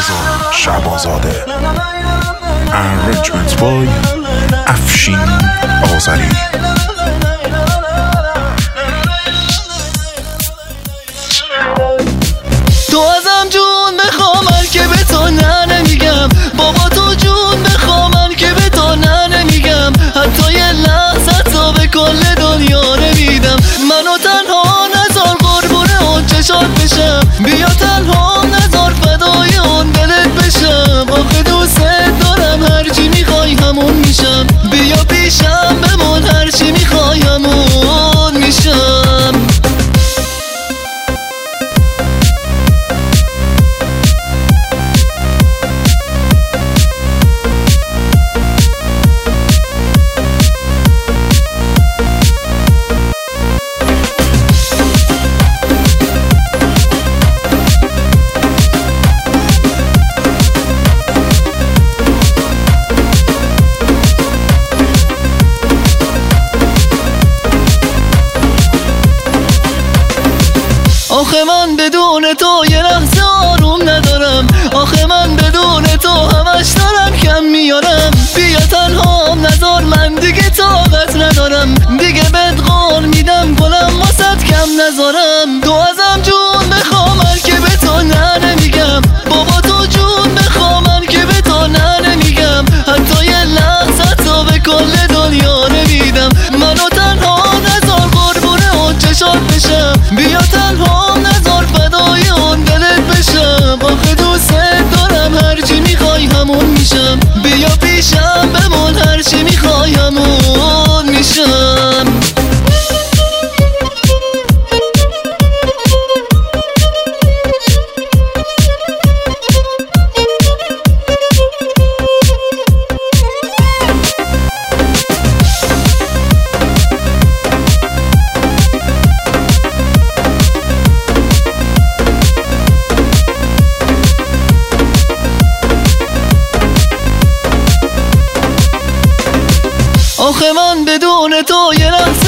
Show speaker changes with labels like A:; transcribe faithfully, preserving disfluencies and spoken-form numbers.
A: رضا شعبازاده. Arrangement by افشین آذری.
B: تو ازم جون بخوا من که به تو نه نمیگم، بابا تو جون بخوا من که به تو نه نمیگم، حتی یه لحظه تو به کل دنیا نمیدم. منو تنها نذار قربون اون چشات بشم، بیا تنها نذار فدای اون دلت بشم. آخه دوست دارم هرچی میخوای همون میشم، بیا پیشم بمون هرچی میخوای همون میشم. آخه من بدون تو یه لحظه آروم ندارم، آخه من بدون تو همش دارم کم میارم. بیا تنها نذار من دیگه طاقت ندارم، دیگه بهت قول میدم گلم واسد کم نذارم. تو ازم جون بخوا من که به تو نه نمیگم، بابا تو جون بخوا من که به تو نه نمیگم، حتی یه لحظه تو به کل دنیا نمیدم. منو تنها نذار قربون اون چشات بشم، بیا تنها نذار فدای اون دلت بشم. آخه دوست دارم هرچی میخوای همون میشم، بیا پیشم بمون هرچی میخوای همون میشم. آخه من بدون تو یه لحظه